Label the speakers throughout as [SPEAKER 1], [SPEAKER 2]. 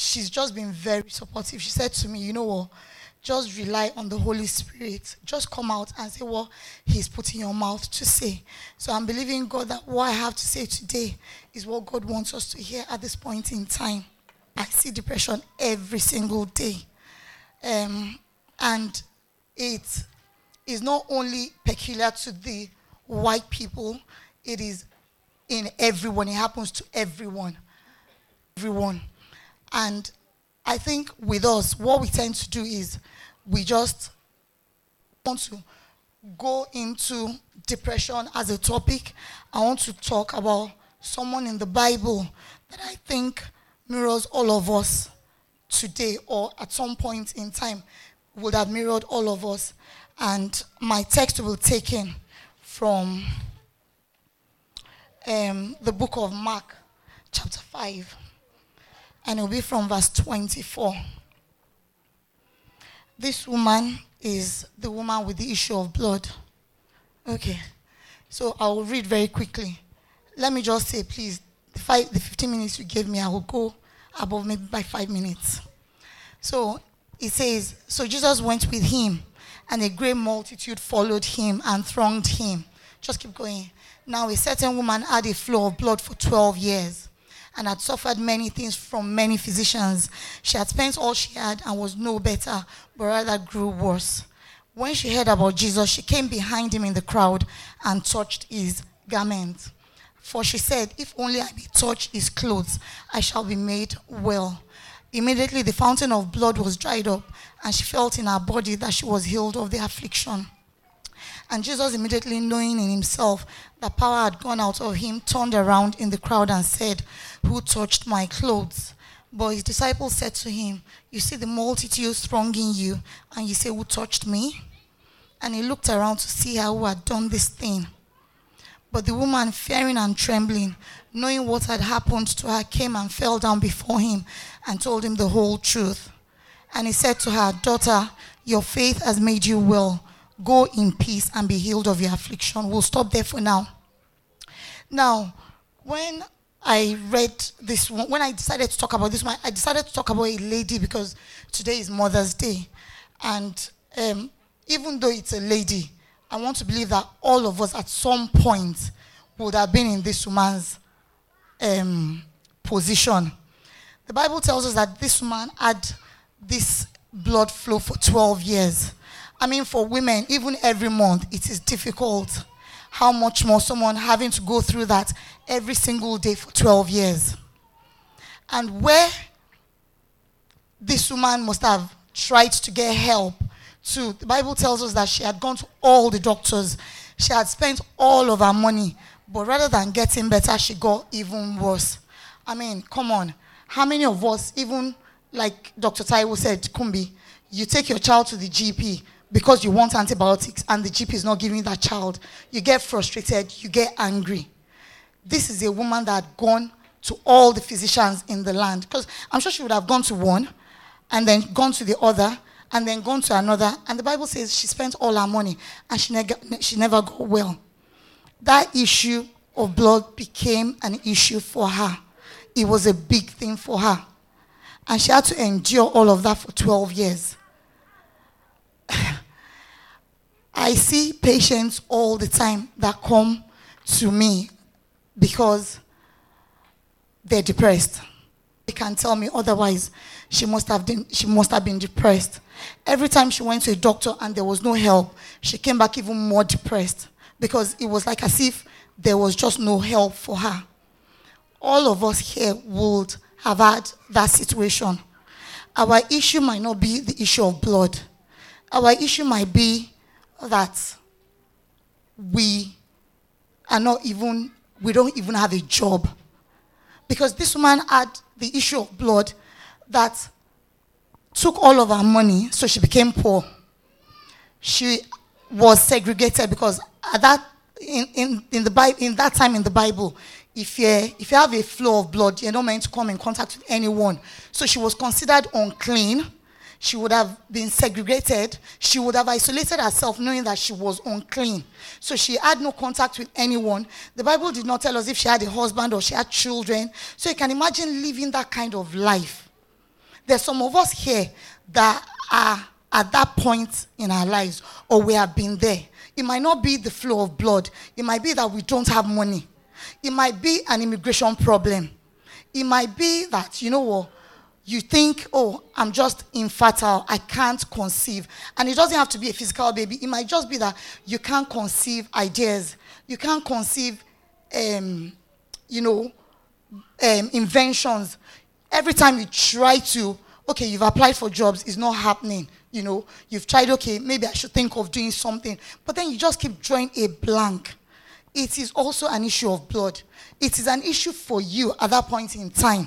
[SPEAKER 1] she's just been very supportive. She said to me, you know what, just rely on the Holy Spirit. Just come out and say what He's put in your mouth to say. So I'm believing God that what I have to say today is what God wants us to hear at this point in time. I see depression every single day. And it is not only peculiar to the white people, it is in everyone. It happens to everyone. Everyone. And I think with us, what we tend to do is we just want to go into depression as a topic. I want to talk about someone in the Bible that I think mirrors all of us today, or at some point in time would have mirrored all of us. And my text will be taken from the book of Mark, chapter 5. And it will be from verse 24. This woman is the woman with the issue of blood. Okay. So I will read very quickly. Let me just say, please, the 15 minutes you gave me, I will go above maybe by 5 minutes. So it says, so Jesus went with him, and a great multitude followed him and thronged him. Just keep going. Now a certain woman had a flow of blood for 12 years and had suffered many things from many physicians. She had spent all she had and was no better, but rather grew worse. When she heard about Jesus, she came behind him in the crowd and touched his garment. For she said, if only I may touch his clothes, I shall be made well. Immediately the fountain of blood was dried up, and she felt in her body that she was healed of the affliction. And Jesus, immediately knowing in himself that power had gone out of him, turned around in the crowd and said, who touched my clothes? But his disciples said to him, you see the multitudes thronging you, and you say, who touched me? And he looked around to see her who had done this thing. But the woman, fearing and trembling, knowing what had happened to her, came and fell down before him and told him the whole truth. And he said to her, daughter, your faith has made you well. Go in peace and be healed of your affliction. We'll stop there for now. Now, when I read this one, when I decided to talk about this one, I decided to talk about a lady because today is Mother's Day. And even though it's a lady, I want to believe that all of us at some point would have been in this woman's position. The Bible tells us that this woman had this blood flow for 12 years. I mean, for women, even every month, it is difficult. How much more someone having to go through that every single day for 12 years. And where this woman must have tried to get help to, the Bible tells us that she had gone to all the doctors. She had spent all of her money. But rather than getting better, she got even worse. I mean, come on. How many of us, even like Dr. Taiwo said, Kumbi, you take your child to the GP because you want antibiotics and the GP is not giving you that child. You get frustrated, you get angry. This is a woman that had gone to all the physicians in the land. Because I'm sure she would have gone to one and then gone to the other and then gone to another. And the Bible says she spent all her money and she never got well. That issue of blood became an issue for her. It was a big thing for her. And she had to endure all of that for 12 years. I see patients all the time that come to me because they're depressed. They can't tell me otherwise. She must have been depressed. Every time she went to a doctor and there was no help, she came back even more depressed because it was like as if there was just no help for her. All of us here would have had that situation. Our issue might not be the issue of blood. Our issue might be that we don't even have a job. Because this woman had the issue of blood that took all of her money, so she became poor. She was segregated because at that in that time in the Bible, if you have a flow of blood, you're not meant to come in contact with anyone. So she was considered unclean. She would have been segregated. She would have isolated herself knowing that she was unclean. So she had no contact with anyone. The Bible did not tell us if she had a husband or she had children. So you can imagine living that kind of life. There's some of us here that are at that point in our lives, or we have been there. It might not be the flow of blood. It might be that we don't have money. It might be an immigration problem. It might be that, you know what, you think, oh, I'm just infertile, I can't conceive. And it doesn't have to be a physical baby. It might just be that you can't conceive ideas. You can't conceive, inventions. Every time you try to, okay, you've applied for jobs, it's not happening. You know, you've tried, okay, maybe I should think of doing something. But then you just keep drawing a blank. It is also an issue of blood. It is an issue for you at that point in time.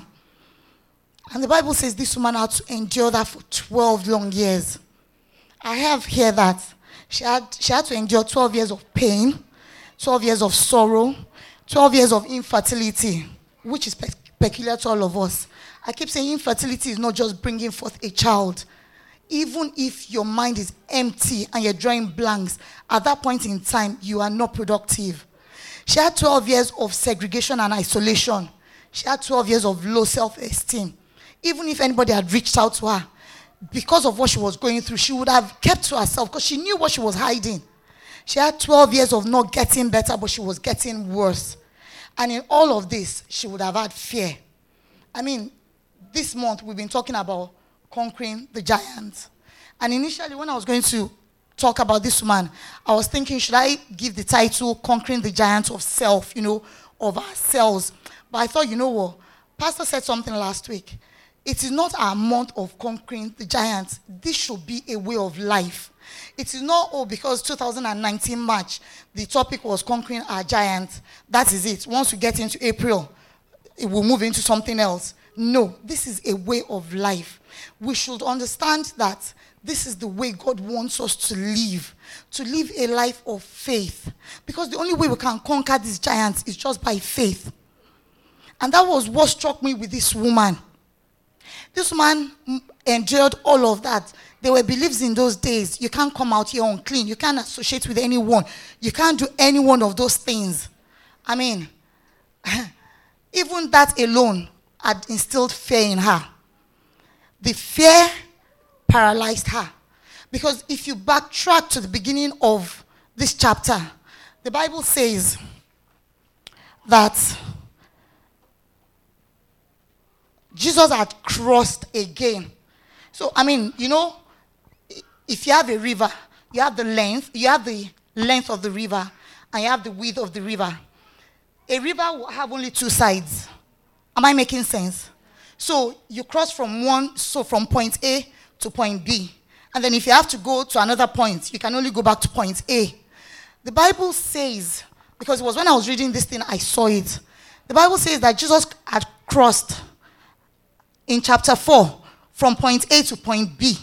[SPEAKER 1] And the Bible says this woman had to endure that for 12 long years. I have here that she had to endure 12 years of pain, 12 years of sorrow, 12 years of infertility, which is peculiar to all of us. I keep saying infertility is not just bringing forth a child. Even if your mind is empty and you're drawing blanks, at that point in time, you are not productive. She had 12 years of segregation and isolation. She had 12 years of low self-esteem. Even if anybody had reached out to her, because of what she was going through, she would have kept to herself because she knew what she was hiding. She had 12 years of not getting better, but she was getting worse. And in all of this, she would have had fear. I mean, this month we've been talking about conquering the giants. And initially, when I was going to talk about this woman, I was thinking, should I give the title Conquering the Giants of Self, of ourselves? But I thought, you know what? Pastor said something last week. It is not our month of conquering the giants. This should be a way of life. It is not, because 2019 March, the topic was conquering our giants. That is it. Once we get into April, it will move into something else. No, this is a way of life. We should understand that this is the way God wants us to live a life of faith. Because the only way we can conquer these giants is just by faith. And that was what struck me with this woman. This man endured all of that. There were beliefs in those days. You can't come out here unclean. You can't associate with anyone. You can't do any one of those things. I mean, even that alone had instilled fear in her. The fear paralyzed her. Because if you backtrack to the beginning of this chapter, the Bible says that Jesus had crossed again. So, I mean, if you have a river, you have the length of the river, and you have the width of the river. A river will have only two sides. Am I making sense? So, you cross from point A to point B. And then if you have to go to another point, you can only go back to point A. The Bible says, because it was when I was reading this thing, I saw it. The Bible says that Jesus had crossed in chapter 4, from point A to point B.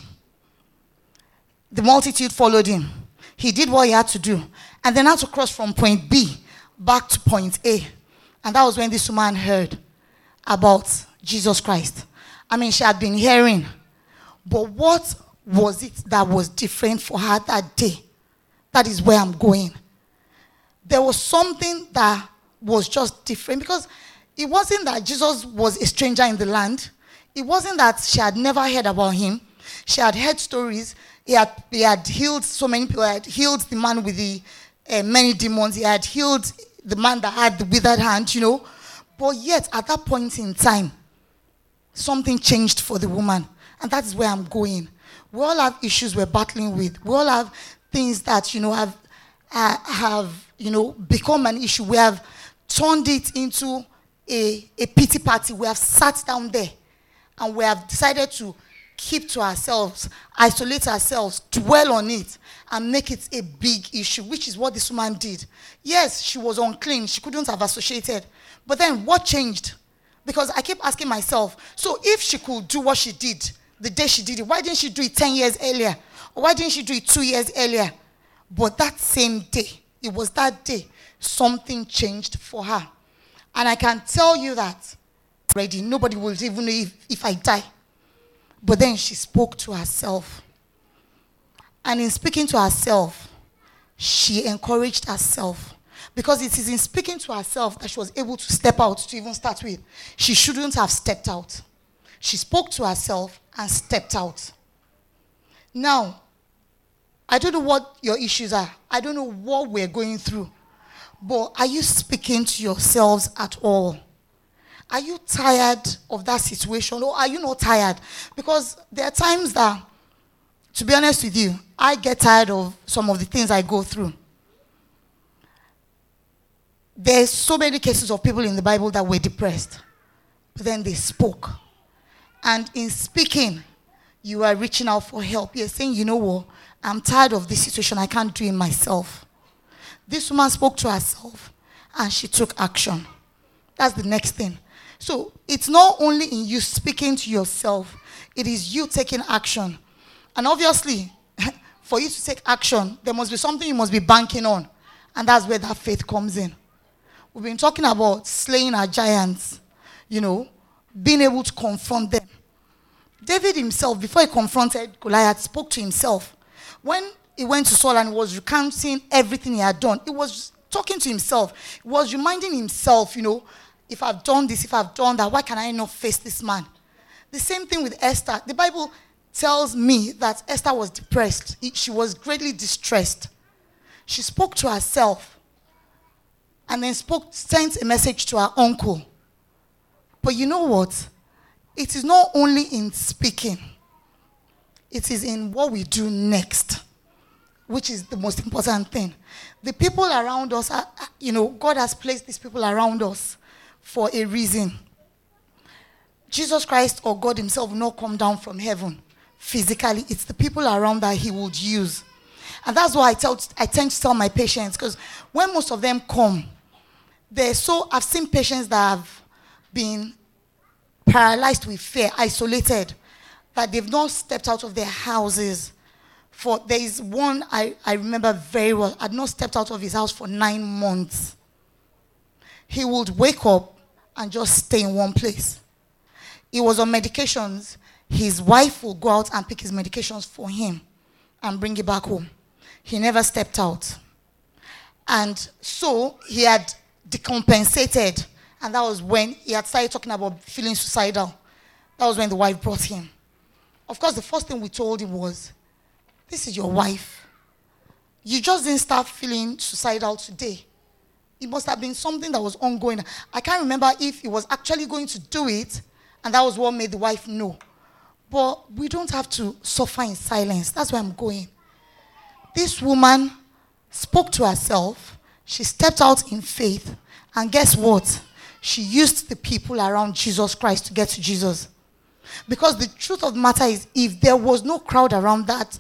[SPEAKER 1] The multitude followed him. He did what he had to do. And then had to cross from point B back to point A. And that was when this woman heard about Jesus Christ. I mean, she had been hearing. But what was it that was different for her that day? That is where I'm going. There was something that was just different. Because it wasn't that Jesus was a stranger in the land. It wasn't that she had never heard about him. She had heard stories. He had healed so many people. He had healed the man with the many demons. He had healed the man that had the withered hand, But yet, at that point in time, something changed for the woman. And that is where I'm going. We all have issues we're battling with. We all have things that, have become an issue. We have turned it into a pity party. We have sat down there. And we have decided to keep to ourselves, isolate ourselves, dwell on it, and make it a big issue, which is what this woman did. Yes, she was unclean. She couldn't have associated. But then what changed? Because I keep asking myself, so if she could do what she did the day she did it, why didn't she do it 10 years earlier? Or why didn't she do it 2 years earlier? But that same day, it was that day, something changed for her. And I can tell you that already, nobody will even know if I die. But then she spoke to herself. And in speaking to herself, she encouraged herself. Because it is in speaking to herself that she was able to step out to even start with. She shouldn't have stepped out. She spoke to herself and stepped out. Now, I don't know what your issues are. I don't know what we're going through. But are you speaking to yourselves at all? Are you tired of that situation, or are you not tired? Because there are times that, to be honest with you, I get tired of some of the things I go through. There's so many cases of people in the Bible that were depressed, but then they spoke. And in speaking, you are reaching out for help. You're saying, you know what, I'm tired of this situation. I can't do it myself. This woman spoke to herself and she took action. That's the next thing. So it's not only in you speaking to yourself, it is you taking action. And obviously, for you to take action, there must be something you must be banking on. And that's where that faith comes in. We've been talking about slaying our giants, being able to confront them. David himself, before he confronted Goliath, spoke to himself. When he went to Saul and was recounting everything he had done, he was talking to himself. He was reminding himself, if I've done this, if I've done that, why can I not face this man? The same thing with Esther. The Bible tells me that Esther was depressed. She was greatly distressed. She spoke to herself and then sent a message to her uncle. But you know what? It is not only in speaking. It is in what we do next, which is the most important thing. The people around us, God has placed these people around us for a reason. Jesus Christ or God himself will not come down from heaven physically. It's the people around that he would use. And that's why I tend to tell my patients, because when most of them come, I've seen patients that have been paralyzed with fear, isolated, that they've not stepped out of their houses. There is one I remember very well, had not stepped out of his house for 9 months. He would wake up and just stay in one place. He was on medications. His wife will go out and pick his medications for him and bring it back home. He never stepped out. And so he had decompensated. And that was when he had started talking about feeling suicidal. That was when the wife brought him. Of course, the first thing we told him was, this is your wife. You just didn't start feeling suicidal today. It must have been something that was ongoing. I can't remember if he was actually going to do it, and that was what made the wife know. But we don't have to suffer in silence. That's where I'm going. This woman spoke to herself. She stepped out in faith. And guess what? She used the people around Jesus Christ to get to Jesus. Because the truth of the matter is, if there was no crowd around that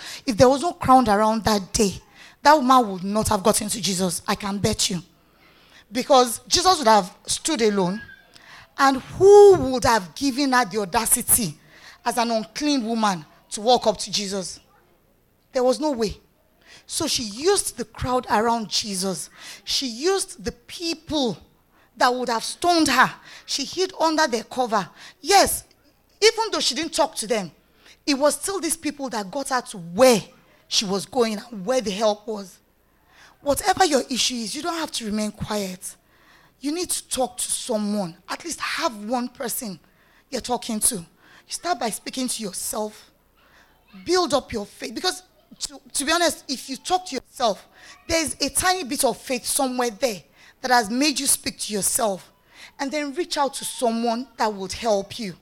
[SPEAKER 1] day, that woman would not have gotten to Jesus. I can bet you. Because Jesus would have stood alone. And who would have given her the audacity as an unclean woman to walk up to Jesus? There was no way. So she used the crowd around Jesus. She used the people that would have stoned her. She hid under their cover. Yes, even though she didn't talk to them, it was still these people that got her to where she was going and where the help was. Whatever your issue is, you don't have to remain quiet. You need to talk to someone. At least have one person you're talking to. You start by speaking to yourself. Build up your faith. Because to be honest, if you talk to yourself, there's a tiny bit of faith somewhere there that has made you speak to yourself. And then reach out to someone that would help you.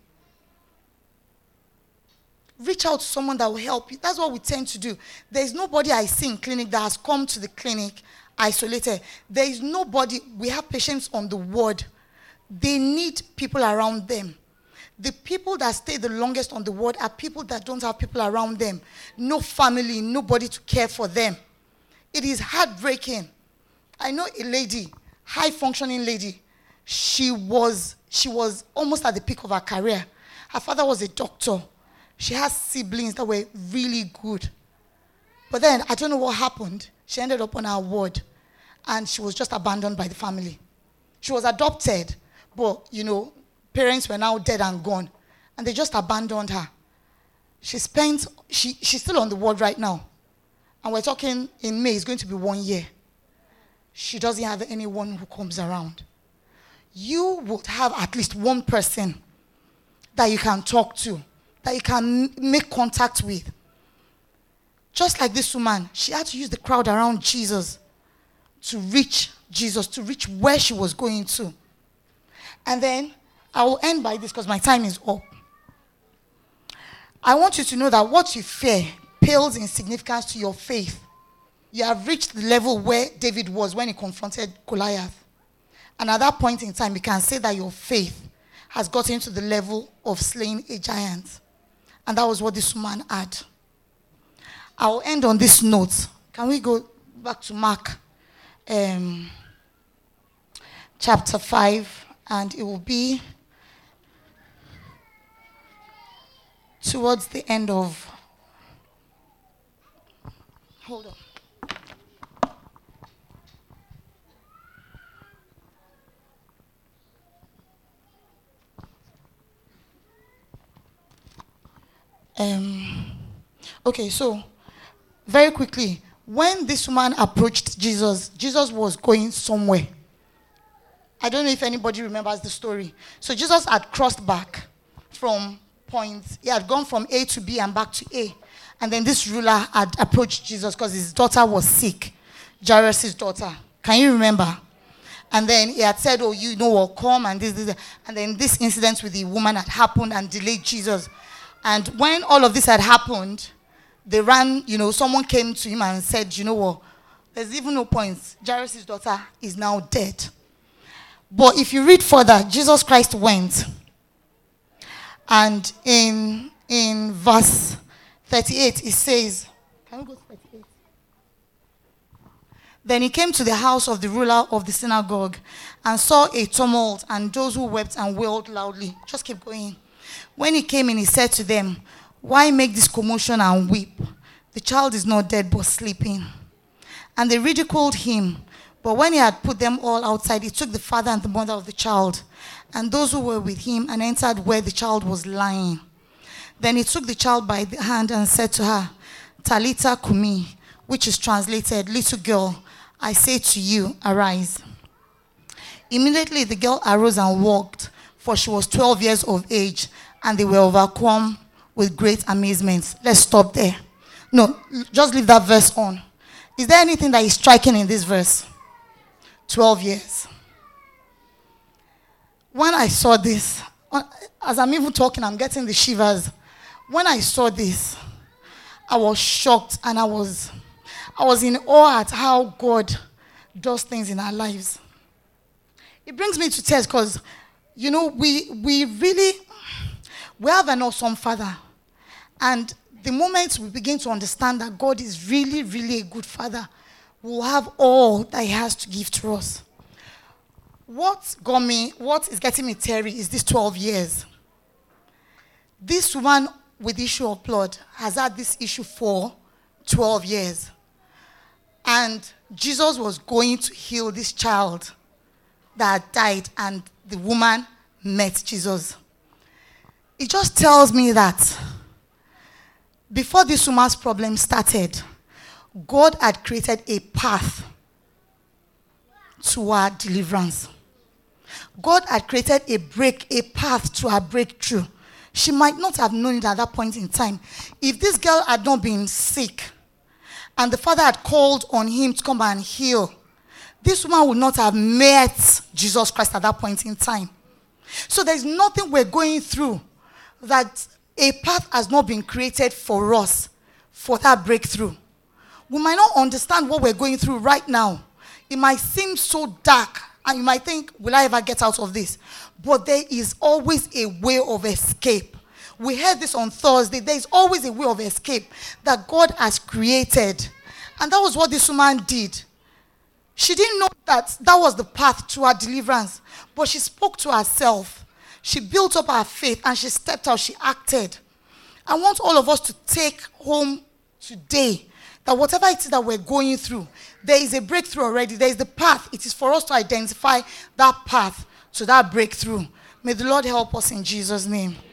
[SPEAKER 1] Reach out to someone that will help you. That's what we tend to do. There's nobody I see in clinic that has come to the clinic isolated. There is nobody. We have patients on the ward. They need people around them. The people that stay the longest on the ward are people that don't have people around them. No family, nobody to care for them. It is heartbreaking. I know a lady, high-functioning lady. She was almost at the peak of her career. Her father was a doctor. She has siblings that were really good. But then, I don't know what happened. She ended up on our ward. And she was just abandoned by the family. She was adopted. But, parents were now dead and gone. And they just abandoned her. She's still on the ward right now. And we're talking in May, it's going to be 1 year. She doesn't have anyone who comes around. You would have at least one person that you can talk to, that you can make contact with. Just like this woman, she had to use the crowd around Jesus to reach Jesus, to reach where she was going to. And then I will end by this because my time is up. I want you to know that what you fear pales in significance to your faith. You have reached the level where David was when he confronted Goliath. And at that point in time, you can say that your faith has gotten to the level of slaying a giant. And that was what this woman had. I will end on this note. Can we go back to Mark chapter 5? And it will be towards the end of... Hold on. Okay, so very quickly, when this woman approached Jesus, Jesus was going somewhere. I don't know if anybody remembers the story. So Jesus had crossed back from points. He had gone from A to B and back to A. And then this ruler had approached Jesus because his daughter was sick, Jairus' daughter. Can you remember? And then he had said, oh, you know what, come and this. And then this incident with the woman had happened and delayed Jesus. And when all of this had happened, they ran, someone came to him and said, you know what, there's even no point. Jairus' daughter is now dead. But if you read further, Jesus Christ went. And in verse 38, it says, can we go to 38? Then he came to the house of the ruler of the synagogue and saw a tumult and those who wept and wailed loudly. Just keep going. When he came in, he said to them, why make this commotion and weep? The child is not dead, but sleeping. And they ridiculed him. But when he had put them all outside, he took the father and the mother of the child and those who were with him and entered where the child was lying. Then he took the child by the hand and said to her, Talitha Kumi, which is translated, little girl, I say to you, arise. Immediately the girl arose and walked, for she was 12 years of age, and they were overcome with great amazement. Let's stop there. No, just leave that verse on. Is there anything that is striking in this verse? 12 years. When I saw this, as I'm even talking, I'm getting the shivers. When I saw this, I was shocked and I was in awe at how God does things in our lives. It brings me to tears because, we have an awesome Father. And the moment we begin to understand that God is really, really a good Father, we'll have all that He has to give to us. What is getting me teary is this 12 years. This woman with the issue of blood has had this issue for 12 years. And Jesus was going to heal this child that had died, and the woman met Jesus. It just tells me that before this woman's problem started, God had created a path to her deliverance. God had created a path to her breakthrough. She might not have known it at that point in time. If this girl had not been sick and the father had called on him to come and heal, this woman would not have met Jesus Christ at that point in time. So there's nothing we're going through that a path has not been created for us for that breakthrough. We might not understand what we're going through right now. It might seem so dark, and you might think, will I ever get out of this? But there is always a way of escape. We heard this on Thursday. There is always a way of escape that God has created. And that was what this woman did. She didn't know that was the path to her deliverance. But she spoke to herself. She built up her faith and she stepped out. She acted. I want all of us to take home today that whatever it is that we're going through, there is a breakthrough already. There is the path. It is for us to identify that path to that breakthrough. May the Lord help us in Jesus' name.